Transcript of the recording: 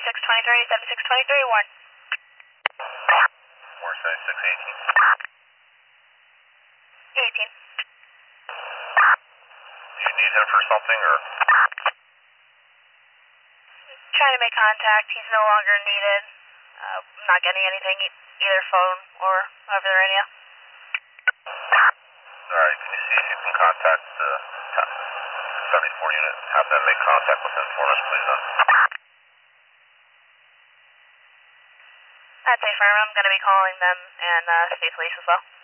7623, 7623, 1. 47618. 18. Do you need him for something or? Trying to make contact. He's no longer needed. I'm not getting anything, either phone or over the radio. Alright, can you see if you can contact the 74 unit? Have them make contact with him for us, please, then. That's a firm. I'm going to be calling them and state police as well.